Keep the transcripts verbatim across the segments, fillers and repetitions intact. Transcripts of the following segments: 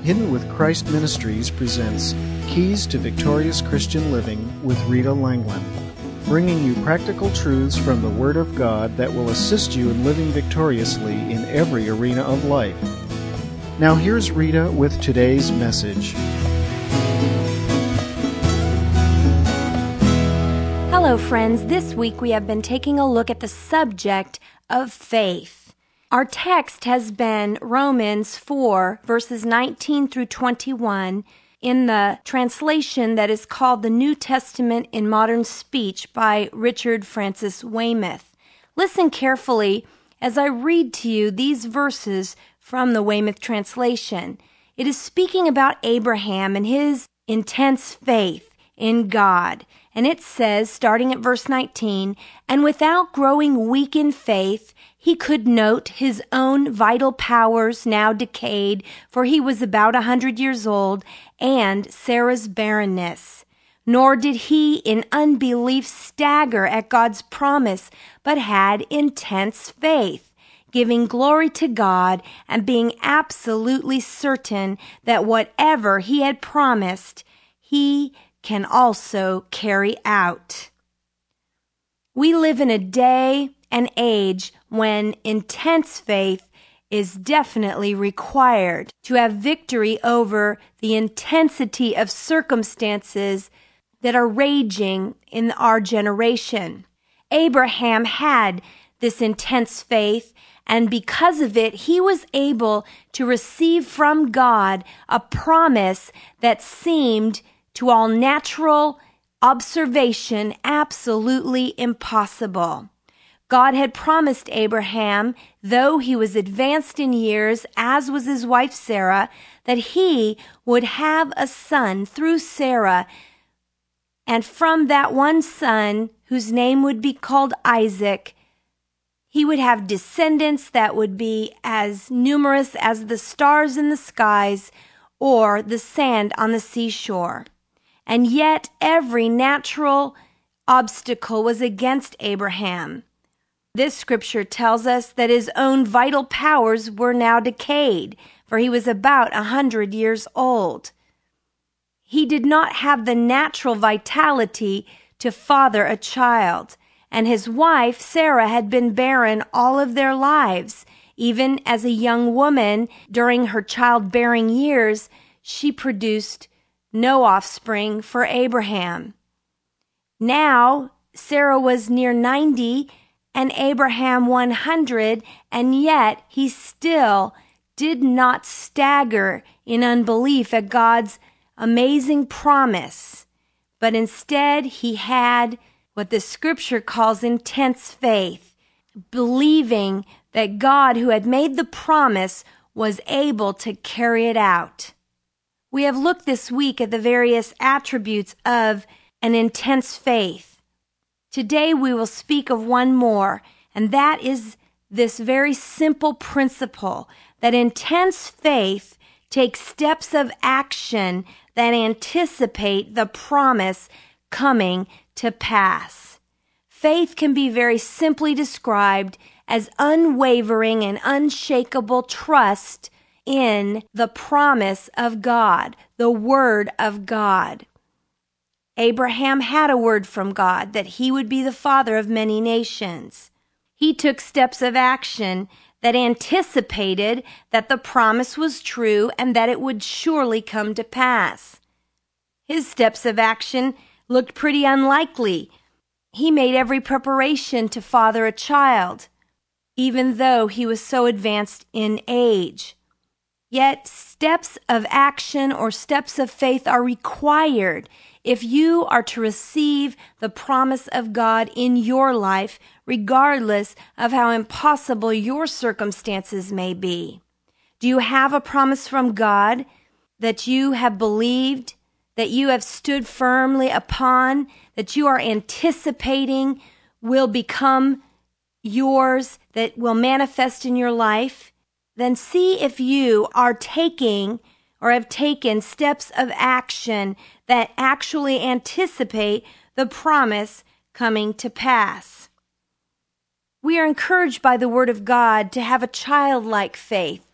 Hidden with Christ Ministries presents Keys to Victorious Christian Living with Rita Langland, bringing you practical truths from the Word of God that will assist you in living victoriously in every arena of life. Now here's Rita with today's message. Hello, friends. This week we have been taking a look at the subject of faith. Our text has been Romans four, verses nineteen through twenty-one, in the translation that is called the New Testament in Modern Speech by Richard Francis Weymouth. Listen carefully as I read to you these verses from the Weymouth translation. It is speaking about Abraham and his intense faith in God. And it says, starting at verse nineteen, "And without growing weak in faith, he could note his own vital powers now decayed, for he was about a hundred years old, and Sarah's barrenness. Nor did he in unbelief stagger at God's promise, but had intense faith, giving glory to God and being absolutely certain that whatever he had promised, he can also carry out." We live in a day and age when intense faith is definitely required to have victory over the intensity of circumstances that are raging in our generation. Abraham had this intense faith, and because of it, he was able to receive from God a promise that seemed to all natural observation absolutely impossible. God had promised Abraham, though he was advanced in years, as was his wife Sarah, that he would have a son through Sarah, and from that one son, whose name would be called Isaac, he would have descendants that would be as numerous as the stars in the skies or the sand on the seashore. And yet every natural obstacle was against Abraham. This scripture tells us that his own vital powers were now decayed, for he was about a hundred years old. He did not have the natural vitality to father a child, and his wife, Sarah, had been barren all of their lives. Even as a young woman, during her childbearing years, she produced no offspring for Abraham. Now, Sarah was near ninety and Abraham one hundred, and yet he still did not stagger in unbelief at God's amazing promise, but instead he had what the scripture calls intense faith, believing that God, who had made the promise, was able to carry it out. We have looked this week at the various attributes of an intense faith. Today we will speak of one more, and that is this very simple principle that intense faith takes steps of action that anticipate the promise coming to pass. Faith can be very simply described as unwavering and unshakable trust in the promise of God, the Word of God. Abraham had a word from God that he would be the father of many nations. He took steps of action that anticipated that the promise was true and that it would surely come to pass. His steps of action looked pretty unlikely. He made every preparation to father a child, even though he was so advanced in age. Yet steps of action or steps of faith are required if you are to receive the promise of God in your life, regardless of how impossible your circumstances may be. Do you have a promise from God that you have believed, that you have stood firmly upon, that you are anticipating will become yours, that will manifest in your life? Then see if you are taking or have taken steps of action that actually anticipate the promise coming to pass. We are encouraged by the Word of God to have a childlike faith,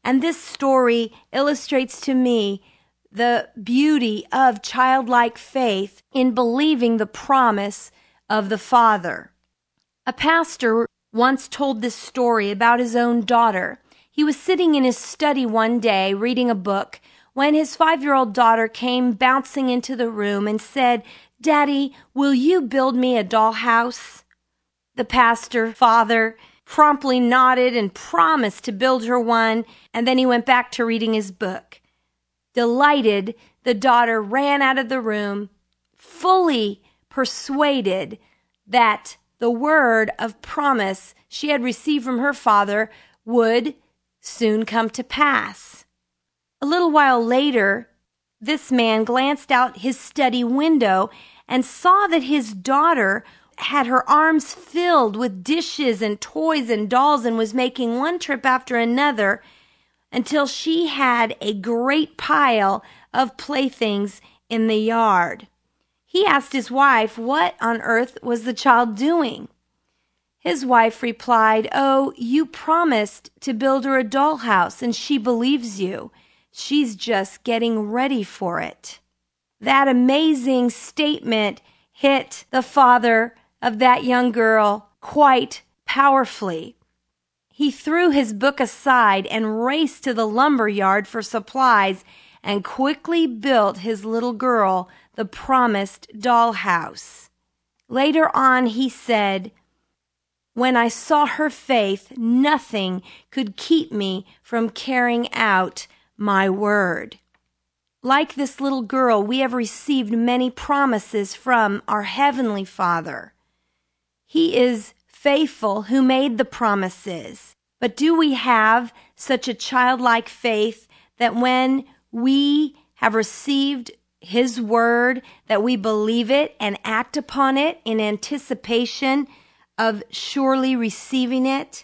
And this story illustrates to me the beauty of childlike faith in believing the promise of the Father. A pastor once told this story about his own daughter. He was sitting in his study one day reading a book when his five-year-old daughter came bouncing into the room and said, "Daddy, will you build me a dollhouse?" The pastor, father, promptly nodded and promised to build her one, and then he went back to reading his book. Delighted, the daughter ran out of the room, fully persuaded that the word of promise she had received from her father would soon come to pass. A little while later, this man glanced out his study window and saw that his daughter had her arms filled with dishes and toys and dolls and was making one trip after another until she had a great pile of playthings in the yard. He asked his wife what on earth was the child doing. His wife replied, "Oh, you promised to build her a dollhouse, and she believes you. She's just getting ready for it." That amazing statement hit the father of that young girl quite powerfully. He threw his book aside and raced to the lumber yard for supplies and quickly built his little girl the promised dollhouse. Later on, he said, "When I saw her faith, nothing could keep me from carrying out my word." Like this little girl, we have received many promises from our Heavenly Father. He is faithful who made the promises. But do we have such a childlike faith that when we have received His word, that we believe it and act upon it in anticipation of surely receiving it?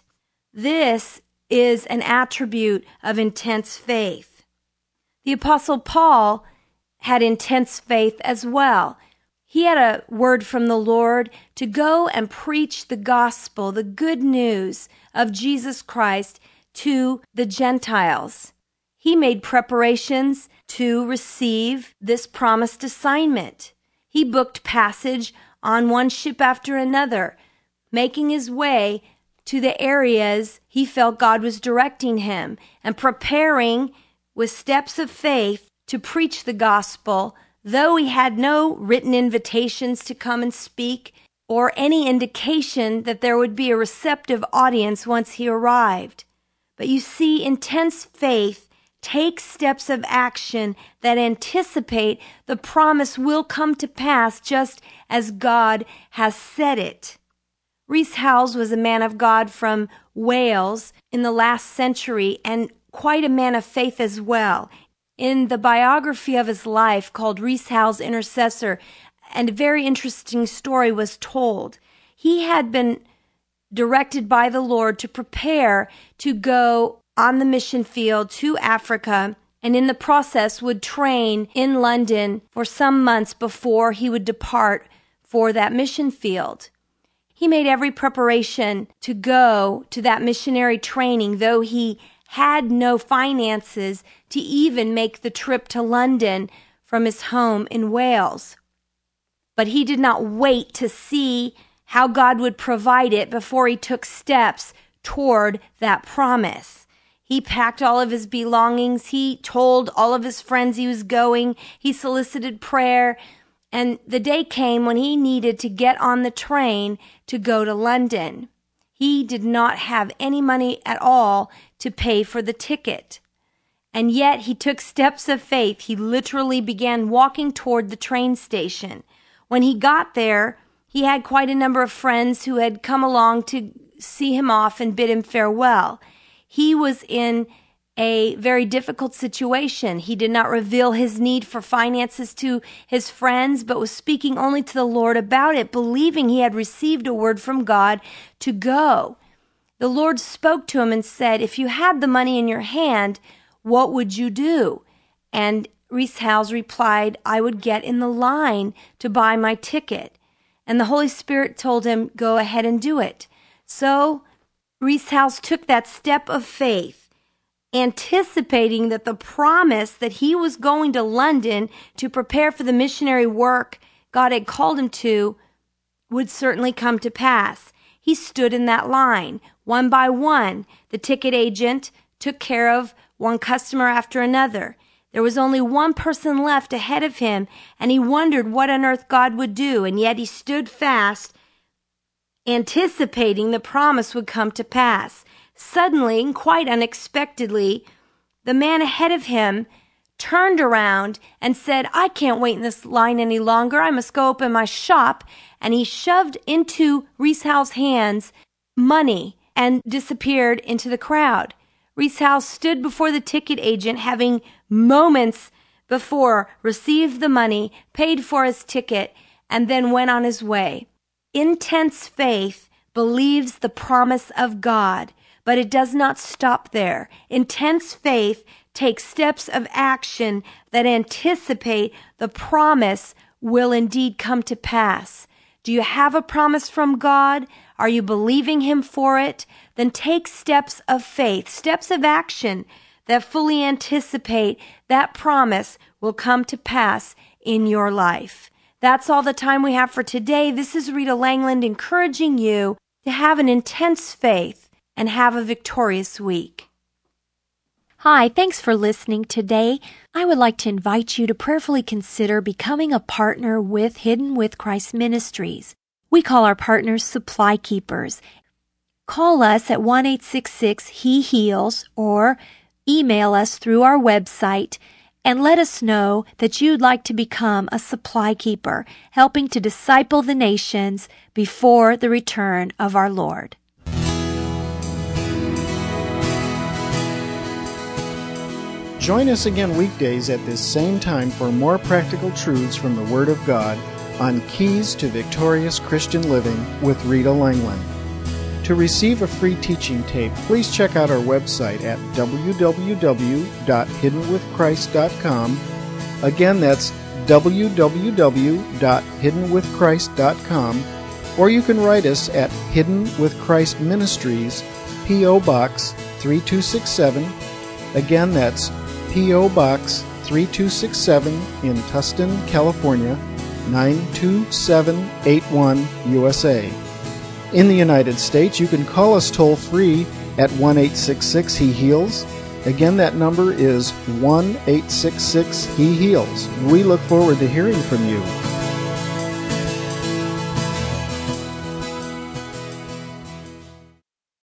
This is an attribute of intense faith. The Apostle Paul had intense faith as well. He had a word from the Lord to go and preach the gospel, the good news of Jesus Christ to the Gentiles. He made preparations to receive this promised assignment. He booked passage on one ship after another, making his way to the areas he felt God was directing him and preparing with steps of faith to preach the gospel, though he had no written invitations to come and speak or any indication that there would be a receptive audience once he arrived. But you see, intense faith takes steps of action that anticipate the promise will come to pass just as God has said it. Rees Howells was a man of God from Wales in the last century and quite a man of faith as well. In the biography of his life called Rees Howells Intercessor, and a very interesting story was told. He had been directed by the Lord to prepare to go on the mission field to Africa, and in the process would train in London for some months before he would depart for that mission field. He made every preparation to go to that missionary training, though he had no finances to even make the trip to London from his home in Wales. But he did not wait to see how God would provide it before he took steps toward that promise. He packed all of his belongings. He told all of his friends he was going. He solicited prayer. And the day came when he needed to get on the train to go to London. He did not have any money at all to pay for the ticket. And yet he took steps of faith. He literally began walking toward the train station. When he got there, he had quite a number of friends who had come along to see him off and bid him farewell. He was in a very difficult situation. He did not reveal his need for finances to his friends, but was speaking only to the Lord about it, believing he had received a word from God to go. The Lord spoke to him and said, "If you had the money in your hand, what would you do?" And Rees Howells replied, "I would get in the line to buy my ticket." And the Holy Spirit told him, "Go ahead and do it." So Rees Howells took that step of faith, anticipating that the promise that he was going to London to prepare for the missionary work God had called him to would certainly come to pass. He stood in that line. One by one, the ticket agent took care of one customer after another. There was only one person left ahead of him, and he wondered what on earth God would do, and yet he stood fast, anticipating the promise would come to pass. Suddenly, and quite unexpectedly, the man ahead of him turned around and said, "I can't wait in this line any longer. I must go open my shop." And he shoved into Rees Howell's hands money and disappeared into the crowd. Rees Howell stood before the ticket agent, having moments before received the money, paid for his ticket, and then went on his way. Intense faith believes the promise of God, but it does not stop there. Intense faith takes steps of action that anticipate the promise will indeed come to pass. Do you have a promise from God? Are you believing Him for it? Then take steps of faith, steps of action that fully anticipate that promise will come to pass in your life. That's all the time we have for today. This is Rita Langland encouraging you to have an intense faith and have a victorious week. Hi, thanks for listening today. I would like to invite you to prayerfully consider becoming a partner with Hidden with Christ Ministries. We call our partners Supply Keepers. Call us at one eight six six He Heals or email us through our website and let us know that you'd like to become a supply keeper, helping to disciple the nations before the return of our Lord. Join us again weekdays at this same time for more practical truths from the Word of God on Keys to Victorious Christian Living with Rita Langland. To receive a free teaching tape, please check out our website at w w w dot hidden with christ dot com. Again, that's w w w dot hidden with christ dot com, or you can write us at Hidden with Christ Ministries, P O. Box three two six seven. Again, that's P O. Box three two six seven in Tustin, California, nine two seven eight one, U S A. In the United States, you can call us toll-free at one eight six six He Heals. Again, that number is one eight six six He Heals. We look forward to hearing from you.